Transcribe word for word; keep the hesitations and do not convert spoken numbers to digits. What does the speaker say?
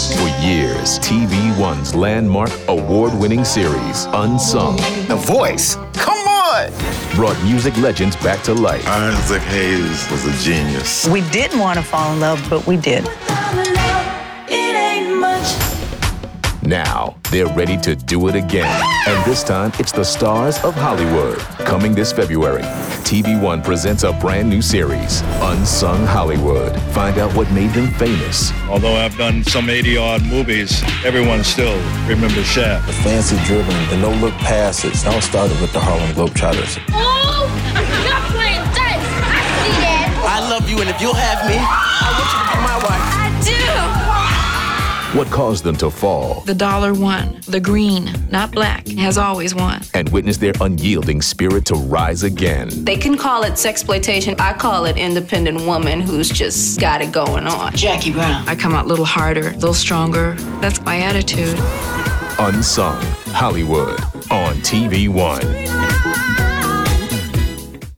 For years, T V One's landmark award-winning series, Unsung. The Voice. Come on! Brought music legends back to life. Isaac Hayes was a genius. We didn't want to fall in love, but we did. Now, they're ready to do it again. And this time, it's the stars of Hollywood. Coming this February, T V One presents a brand new series, Unsung Hollywood. Find out what made them famous. Although I've done some eighty-odd movies, everyone still remembers Shaft. The fancy-driven, the no-look passes. It all started with the Harlem Globetrotters. Oh, you're playing dice. I see that. I love you, and if you'll have me, I want you to be my wife. I do. What caused them to fall? The dollar won. The green, not black, has always won. And witness their unyielding spirit to rise again. They can call it sexploitation. I call it independent woman who's just got it going on. Jackie Brown. I come out a little harder, a little stronger. That's my attitude. Unsung Hollywood on T V One.